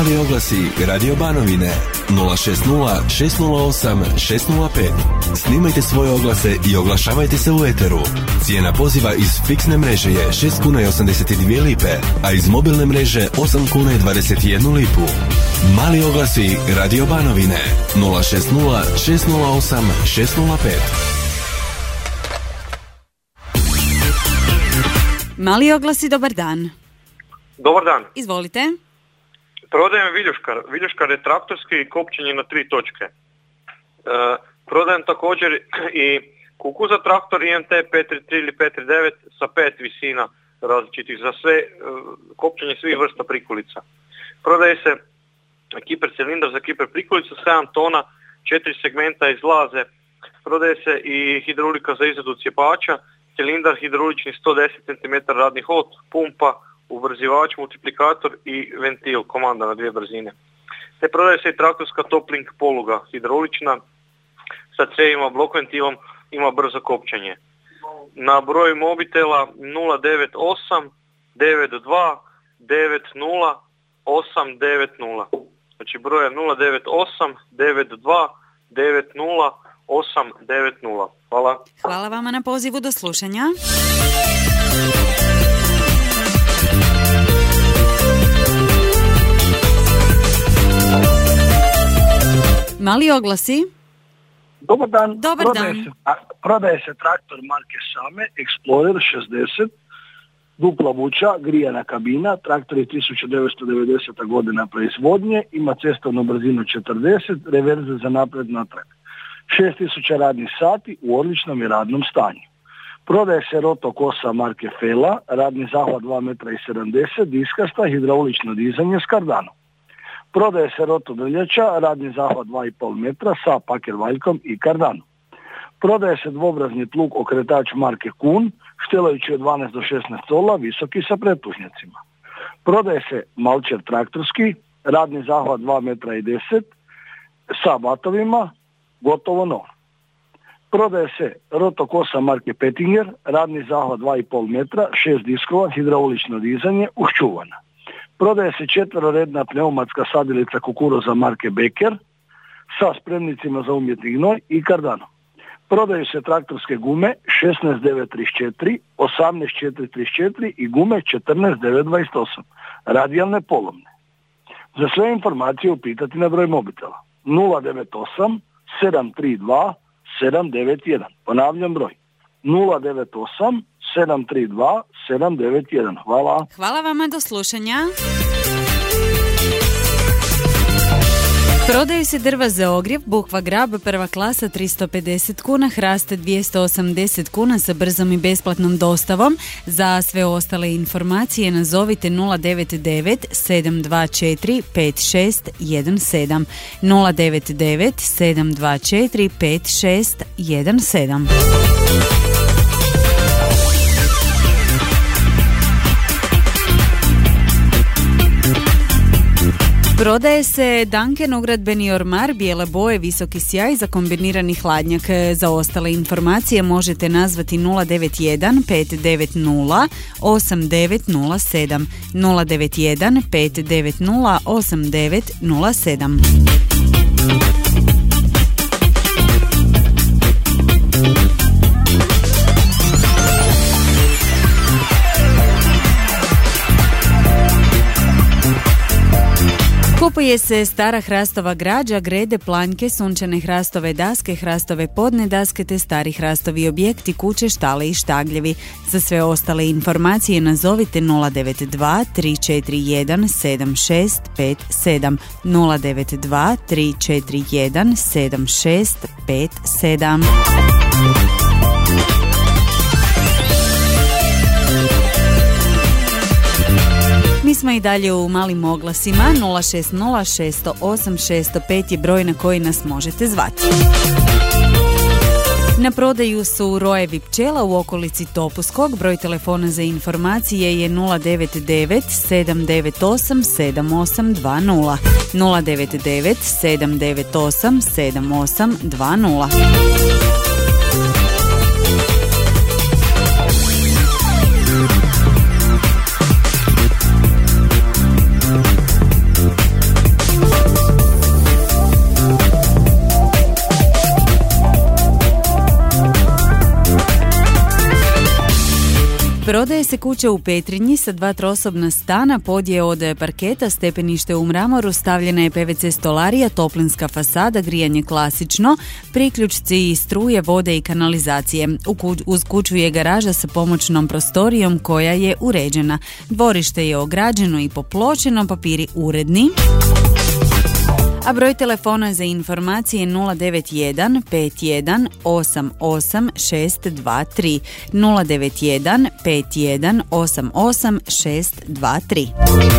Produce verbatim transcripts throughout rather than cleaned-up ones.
Mali oglasi Radio Banovine nula šest nula šest nula osam šest nula pet. Snimajte svoje oglase i oglašavajte se u eteru. Cijena poziva iz fiksne mreže je šest kuna i osamdeset dvije lipe, a iz mobilne mreže osam kuna i dvadeset jednu lipu. Mali oglasi Radio Banovine nula šest nula šest nula osam šest nula pet. Mali oglasi, dobar dan. Dobar dan. Izvolite. Prodajem viljuškar. Viljuškar je traktorski kopčenje na tri točke. E, prodajem također i kuku za traktor I M T pet tri tri ili pet tri devet sa pet visina različitih za sve, e, kopčenje svih vrsta prikolica. Prodaje se kiper cilindar za kiper prikolicu sedam tona, četiri segmenta izlaze. Prodaje se i hidraulika za izradu cjepača, cilindar hidraulični sto deset centimetara radni hod, pumpa, ubrzivač, multiplikator i ventil, komanda na dvije brzine. Te prodaje se i traktorska toplink poluga, hidraulična, sa cevima, blok ventilom, ima brzo kopčenje. Na broju mobitela nula devet osam devet dva devet nula osam devet nula. Znači broj je nula devet osam devet dva devet nula osam devet nula. Hvala. Hvala vama na pozivu, do slušanja. Mali oglasi. Dobar dan. Dobar prodaje dan. Se, a, prodaje se traktor marke Same, Explorer šezdeset, dupla vuča, grijana kabina, traktor je tisuća devetsto devedeseta godina proizvodnje, ima cestovnu brzinu četrdeset, reverze za napred natrag. šest tisuća radnih sati u odličnom i radnom stanju. Prodaje se roto kosa marke Fela, radni zahvat dva metra i sedamdeset, diskasta, hidraulično dizanje s kardanom. Prodaje se roto drljača, radni zahvat dva i pol metra sa paker valjkom i kardanom. Prodaje se dvobrazni plug okretač marke Kun, štelajući od dvanaest do šesnaest cola, visoki sa pretpužnjacima. Prodaje se malčer traktorski, radni zahvat dva metra i deset, sa batovima, gotovo nov. Prodaje se roto kosa marke Pettinger, radni zahvat dva i pol metra, šest diskova, hidraulično dizanje, uhčuvana. Prodaje se četveroredna pneumatska sadilica kukuruza marke Becker sa spremnicima za umjetni gnoj i kardanom. Prodaju se traktorske gume šesnaest devet trideset četiri, osamnaest četiri trideset četiri i gume četrnaest devet dvadeset osam, radijalne polovne. Za sve informacije upitati na broj mobitela nula devet osam sedam tri dva sedam devet jedan. Ponavljam broj nula devet osam sedam tri dva sedam devet jedan. Hvala. Hvala vama, do slušanja. Prodaju se drva za ogrjev, bukva grab prva klasa tristo pedeset kuna, hraste dvjesto osamdeset kuna sa brzom i besplatnom dostavom. Za sve ostale informacije nazovite nula devet devet sedam dva četiri pet šest jedan sedam nula devet devet sedam dva četiri pet šest jedan sedam. Prodaje se Duncan ugradbeni ormar bijele boje, visoki sjaj za kombinirani hladnjak. Za ostale informacije možete nazvati nula devet jedan pet devet nula osam devet nula sedam nula devet jedan pet devet nula osam devet nula sedam. Kupuje se stara hrastova građa, grede, planjke, sunčane hrastove daske, hrastove podne daske te stari hrastovi objekti, kuće, štale i štagljevi. Za sve ostale informacije nazovite nula devet dva tri četiri jedan sedam šest pet sedam nula devet dva tri četiri jedan sedam šest pet sedam. Mi smo i dalje u malim oglasima. Nula šest nula šest zero osam šest zero pet je broj na koji nas možete zvati. Na prodaju su rojevi pčela u okolici Topuskog. Broj telefona za informacije je nula devet devet sedam devet osam sedam osam dva nula nula devet devet sedam devet osam sedam osam dva nula. Prodaje se kuća u Petrinji sa dva trosobna stana, podje od parketa, stepenište u mramoru, stavljena je P V C stolarija, toplinska fasada, grijanje klasično, priključci i struje, vode i kanalizacije. Uz kuću je garaža sa pomoćnom prostorijom koja je uređena. Dvorište je ograđeno i popločeno, papiri uredni. A broj telefona za informacije nula devet jedan pet jedan osam osam šest dva tri nula devet jedan pet jedan osam osam šest dva tri.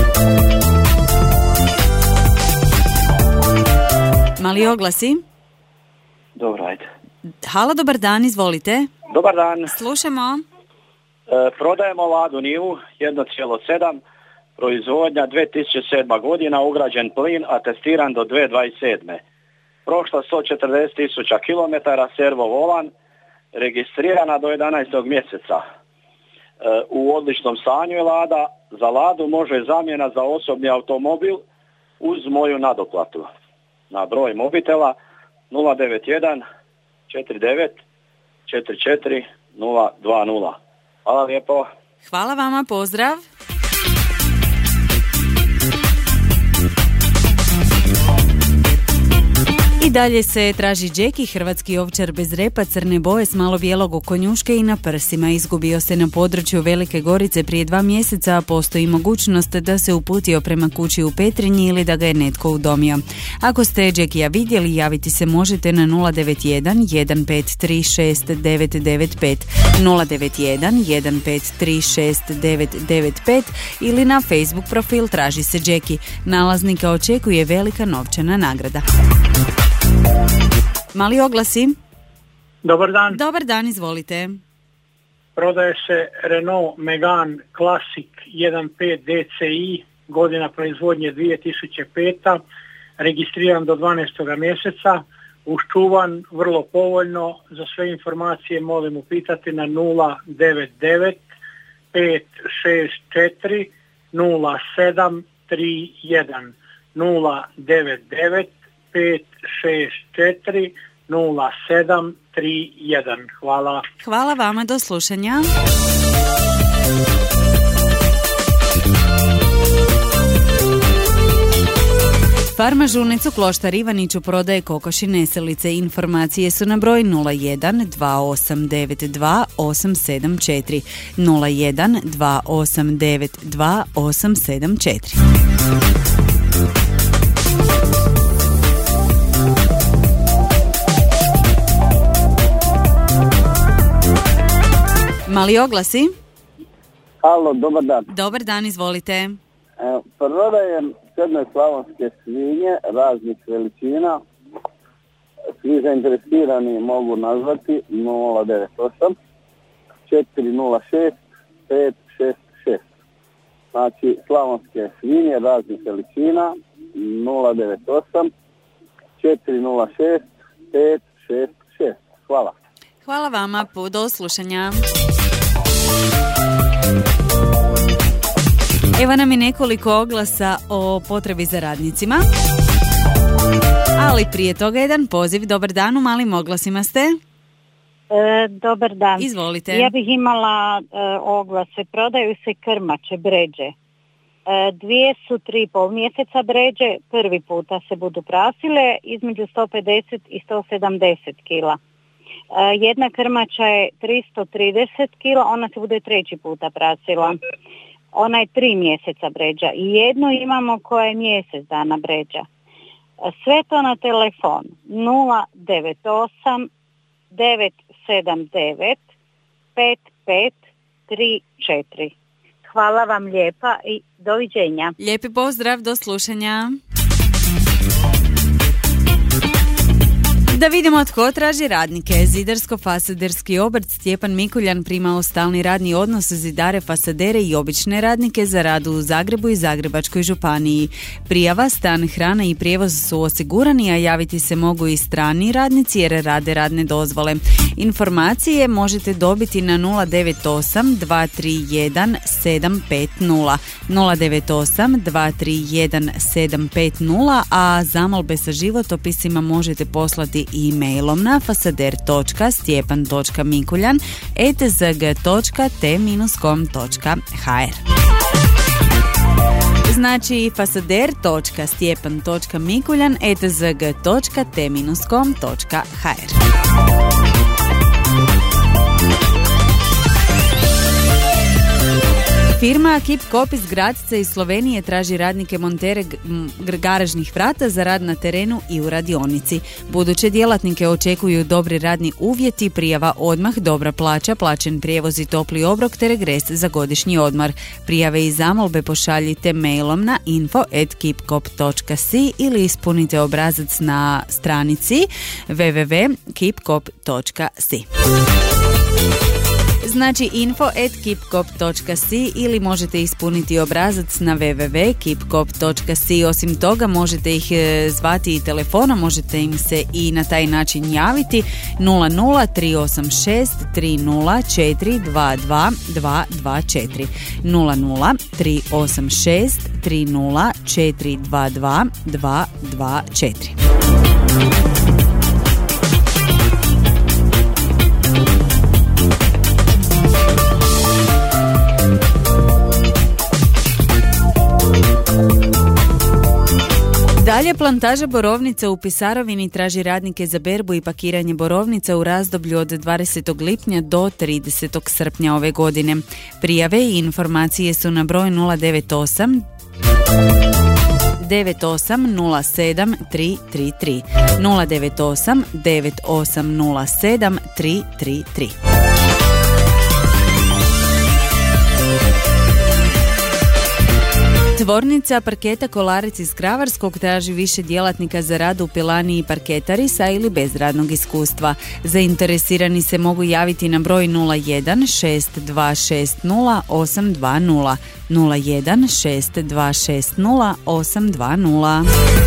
Mali oglasi? Dobro, ajde. Halo, dobar dan, izvolite. Dobar dan. Slušamo. E, prodajemo Ladu Nivu jedan zarez sedam, proizvodnja dvije tisuće sedma godina, ugrađen plin, atestiran do dvije tisuće dvadeset sedme. Prošla sto četrdeset tisuća kilometara, servo volan, registrirana do jedanaestog mjeseca. E, u odličnom stanju je Lada. Za Ladu može zamjena za osobni automobil uz moju nadoplatu. Na broj mobitela nula devet jedan četiri devet četiri četiri nula dva nula. Hvala lijepo. Hvala vama, pozdrav. I dalje se traži Džeki, hrvatski ovčar bez repa, crne boje s malo bijelog okonjuške i na prsima. Izgubio se na području Velike Gorice prije dva mjeseca, a postoji mogućnost da se uputio prema kući u Petrinji ili da ga je netko udomio. Ako ste Džekija vidjeli, javiti se možete na nula devet jedan jedan pet tri šest devet devet pet nula devet jedan jedan pet tri šest devet devet pet ili na Facebook profil Traži se Džeki. Nalaznika očekuje velika novčana nagrada. Mali oglasi? Dobar dan. Dobar dan, izvolite. Prodaje se Renault Megane Classic jedan pet D C I, godina proizvodnje dvije tisuće peta, registriran do dvanaestog mjeseca, uščuvan vrlo povoljno. Za sve informacije molim upitati na nula devet devet pet šest četiri nula sedam tri jedan nula devet devet pet šest četiri nula sedam tri jedan. Hvala. Hvala vama, do slušanja. Farma Žunec u Kloštar Ivaniću prodaje kokoši neselice. Informacije su na broj nula jedan dva osam devet dva osam sedam četiri nula jedan dva osam devet dva osam sedam četiri. Mali oglasi? Halo, dobar dan. Dobar dan, izvolite. Evo, prodajem crne slavonske svinje raznih veličina. Svi zainteresirani mogu nazvati nula devet osam četiri nula šest pet šest šest. Znači, slavonske svinje raznih veličina nula devet osam četiri nula šest pet šest šest. Hvala. Hvala vama, do slušanja. Evo nam je nekoliko oglasa o potrebi za radnicima. Ali prije toga jedan poziv. Dobar dan, u Malim oglasima ste. E, dobar dan. Izvolite. Ja bih imala e, oglase. Prodaju se krmače, bređe. E, dvije su tri i pol mjeseca bređe. Prvi puta se budu prasile između sto pedeset i sto sedamdeset kila. Jedna krmača je tristo trideset kila, ona se bude treći puta prasila. Ona je tri mjeseca bređa i jednu imamo koja je mjesec dana bređa. Sve to na telefon nula devet osam devet sedam devet pet pet tri četiri. Hvala vam lijepa i doviđenja. Lijepi pozdrav, do slušanja. Da vidimo tko traži radnike. Zidarsko-fasaderski obrt Stjepan Mikuljan primao stalni radni odnos zidare, fasadere i obične radnike za rad u Zagrebu i Zagrebačkoj županiji. Prijava, stan, hrana i prijevoz su osigurani, a javiti se mogu i strani radnici jer rade radne dozvole. Informacije možete dobiti na nula devet osam dva tri jedan sedam pet nula nula devet osam dva tri jedan sedam pet nula, a zamolbe sa životopisima možete poslati e-mailom na fasader točka stjepan točka mikuljan at z g točka t com točka h r. Znači fasader točka stjepan točka mikuljan at z g točka t com točka h r. Firma Kip Kop iz Gradca iz Slovenije traži radnike montere garažnih vrata za rad na terenu i u radionici. Buduće djelatnike očekuju dobri radni uvjeti, prijava odmah, dobra plaća, plaćen prijevoz i topli obrok te regres za godišnji odmor. Prijave i zamolbe pošaljite mailom na info at kipkop točka si ili ispunite obrazac na stranici w w w točka kipkop točka si. Znači info at kipkop točka si ili možete ispuniti obrazac na w w w točka kipkop točka si. Osim toga možete ih zvati i telefonom, možete im se i na taj način javiti nula nula tri osam šest tri nula četiri dva dva dva dva četiri nula nula tri osam šest tri nula četiri dva dva dva dva četiri. Dalje, plantaža borovnica u Pisarovini traži radnike za berbu i pakiranje borovnica u razdoblju od dvadesetog lipnja do tridesetog srpnja ove godine. Prijave i informacije su na broj nula devet osam devet osam nula sedam tri tri tri nula devet osam devet osam nula sedam tri tri tri. Tvornica parketa Kolarec iz Kravarskog traži više djelatnika za rad u pilani i parketari sa ili bez radnog iskustva. Zainteresirani se mogu javiti na broj nula jedan šest dva šest nula osam dva nula nula jedan šest dva šest nula osam dva nula.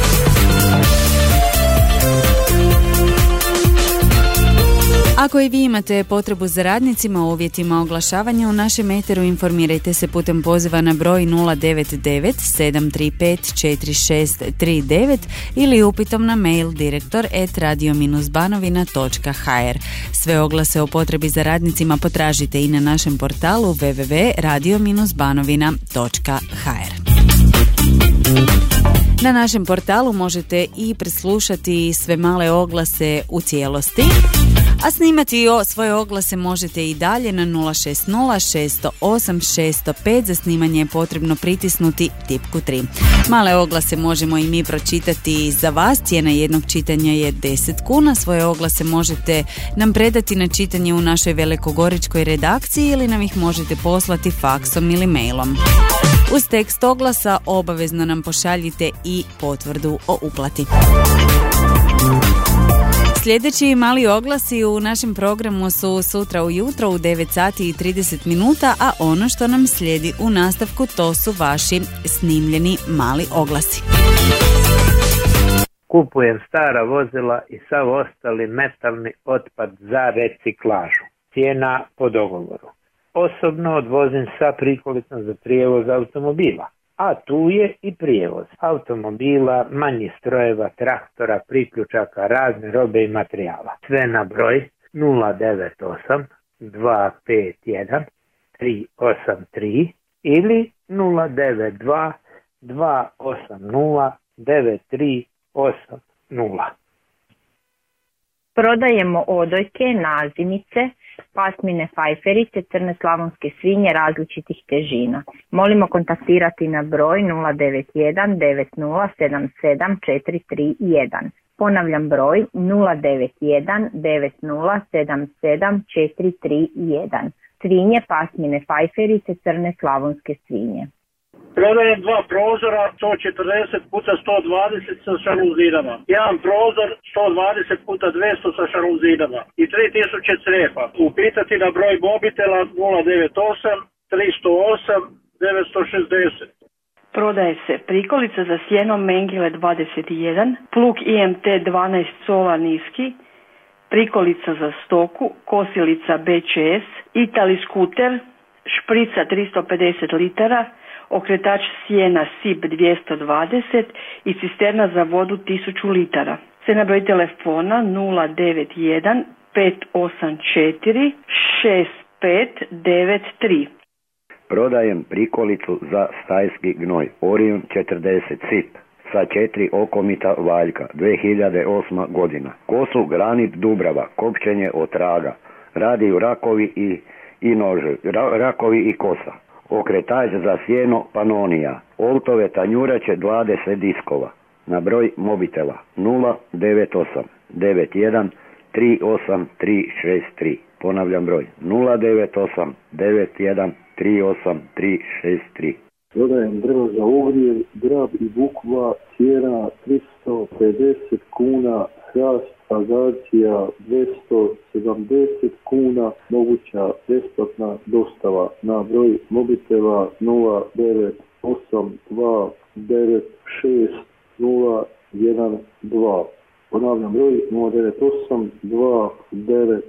Ako i vi imate potrebu za radnicima u uvjetima oglašavanja u našem eteru, informirajte se putem poziva na broj nula devet devet sedam tri pet četiri šest tri devet ili upitom na mail direktor at radio banovina točka h r. Sve oglase o potrebi za radnicima potražite i na našem portalu w w w točka radio banovina točka h r. Na našem portalu možete i preslušati sve male oglase u cijelosti, a snimati svoje oglase možete i dalje na nula šest nula šest zero osam šest zero pet. Za snimanje je potrebno pritisnuti tipku tri. Male oglase možemo i mi pročitati za vas. Cijena jednog čitanja je deset kuna. Svoje oglase možete nam predati na čitanje u našoj velikogoričkoj redakciji ili nam ih možete poslati faksom ili mailom. Uz tekst oglasa obavezno nam pošaljite i potvrdu o uplati. Sljedeći mali oglasi u našem programu su sutra ujutro u devet sati i trideset minuta, a ono što nam slijedi u nastavku to su vaši snimljeni mali oglasi. Kupujem stara vozila i sav ostali metalni otpad za reciklažu. Cijena po dogovoru. Osobno odvozim sa prikolicom za prijevoz automobila, a tu je i prijevoz automobila, manjih strojeva, traktora, priključaka, razne robe i materijala. Sve na broj nula devet osam dva pet jedan tri osam tri ili nula devet dva dva osam nula devet tri osam nula. Prodajemo odojke, nazimice, pasmine fajferice, crne slavonske svinje različitih težina. Molimo kontaktirati na broj nula devet jedan devet nula sedam sedam četiri tri jedan. Ponavljam broj nula devet jedan devet nula sedam sedam četiri tri jedan. Svinje, pasmine fajferice, crne slavonske svinje. Prodajem dva prozora sto četrdeset puta sto dvadeset sa šaluzidama. Jedan prozor sto dvadeset puta dvjesto sa šaluzidama i tri tisuće crepa. Upitati na broj mobitela nula devet osam tristo osam devetsto šezdeset. Prodaje se prikolica za sjeno Mengele dvadeset jedan, plug I M T dvanaest sola niski, prikolica za stoku, kosilica B Č S, Itali skuter, šprica tristo pedeset litara, okretač sjena S I B dvjesto dvadeset i cisterna za vodu tisuću litara. se na broj telefona nula devet jedan pet osam četiri šest pet devet tri. Prodajem prikolicu za stajski gnoj Orion četrdeset sip sa četiri okomita valjka, dvije hiljade osma godina. Kosu Granit Dubrava, kopčenje otraga, radiju rakovi i, i nože, ra, rakovi i kosa. Okretač za sjeno Panonija, oltove tanjurače dvadeset diskova. Na broj mobitela nula devet osam devet jedan tri osam tri šest tri. Ponavljam broj nula devet osam devet jedan tri osam tri šest tri. Prodajem drvo za ogrjev, grab i bukva, cijena tristo pedeset kuna, hrast agacija dvjesto sedamdeset kuna, moguća besplatna dostava na broj mobitela nula devet osam dva devet šest nula jedan dva. Ponavljam broj nula devet osam dva devet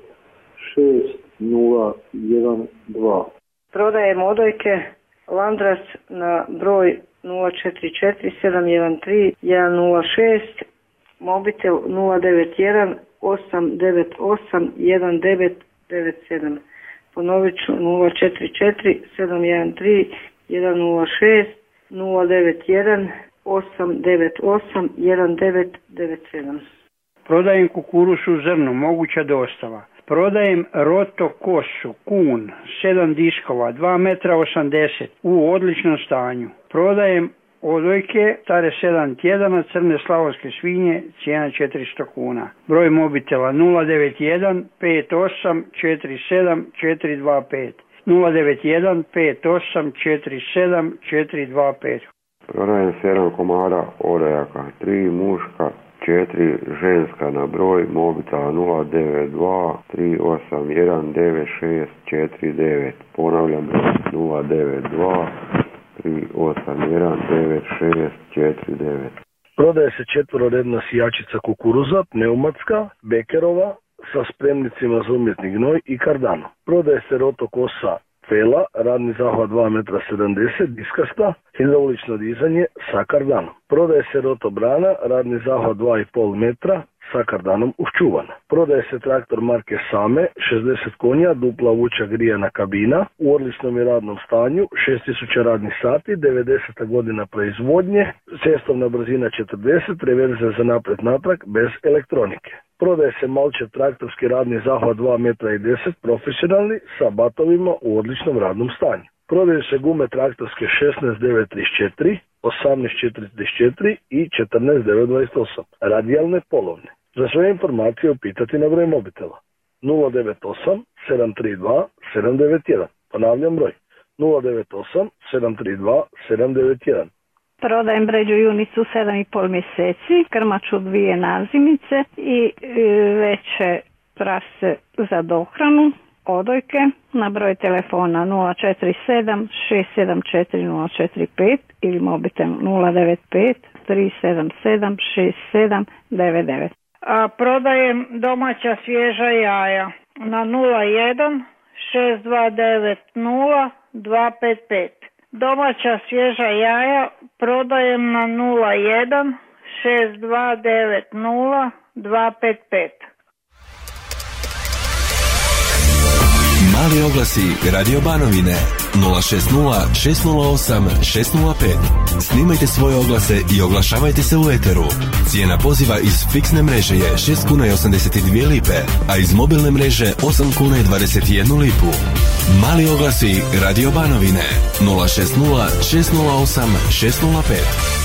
šest nula jedan dva. Prodajem odojke Landras na broj nula četiri četiri sedam jedan tri jedan nula šest, mobitel nula devet jedan osam devet osam jedan devet devet sedam. Ponovit ću nula četiri četiri sedam jedan tri jedan nula šest nula devet jedan osam devet osam jedan devet devet sedam. Prodajem kukuruzu zrno, moguća dostava. Prodajem roto kosu, kun, sedam diskova, dva metra osamdeset, u odličnom stanju. Prodajem odojke, stare sedam tjedana, crne slavonske svinje, cijena četiristo kuna. Broj mobitela nula devet jedan pet osam četiri sedam četiri dva pet. nula devet jedan pet osam četiri sedam četiri dva pet. Prodajem sedam komada odojaka, tri muška, četiri ženska na broj mobitela nula devet dva tri osam jedan devet šest četiri devet. Ponavljam broj nula devet dva tri osam jedan devet šest četiri devet. Prodaje se četveroredna sijačica kukuruza, pneumatska, Bekerova, sa spremnicima za umjetni gnoj i kardano. Prodaje se roto kosa Fela, radni zahvat dva metra sedamdeset, diskasta, hidraulično dizanje sa kardanom. Prodaje se roto brana, radni zahvat dva i pol metra, sa kardanom uščuvana. Prodaje se traktor marke Same, šezdeset konja, dupla vuča grijana kabina, u odličnom i radnom stanju, šest tisuća radnih sati, devedeseta godina proizvodnje, cestovna brzina četrdeset, reverzija za naprijed natrag, bez elektronike. Prodaje se Malčev traktorski radni zahvat dva metra i deset, profesionalni, sa batovima u odličnom radnom stanju. Prodaju se gume traktorske šesnaest devet trideset četiri, osamnaest četiri trideset četiri i četrnaest devet dvadeset osam, radijalne polovne. Za sve informacije upitati na broj mobitela nula devet osam sedam tri dva sedam devet jedan. Ponavljam broj nula devet osam sedam tri dva sedam devet jedan. Prodajem bređu junicu sedam i pol mjeseci, krmaču dvije nazimice i veće prase za dohranu, odojke na broj telefona nula četiri sedam šest sedam četiri nula četiri pet ili mobitel nula devet pet tri sedam sedam šest sedam devet devet. A prodajem domaća svježa jaja na nula jedan šest dva devet nula dva pet pet. Domaća svježa jaja prodajem na nula jedan šest dva devet nula dva pet pet. Mali oglasi Radio Banovine nula šest nula šest nula osam šest nula pet. Snimajte svoje oglase i oglašavajte se u eteru. Cijena poziva iz fiksne mreže je šest kuna i osamdeset dvije lipe, a iz mobilne mreže osam kuna i dvadeset jednu lipu. Mali oglasi Radio Banovine nula šest nula šest nula osam šest nula pet.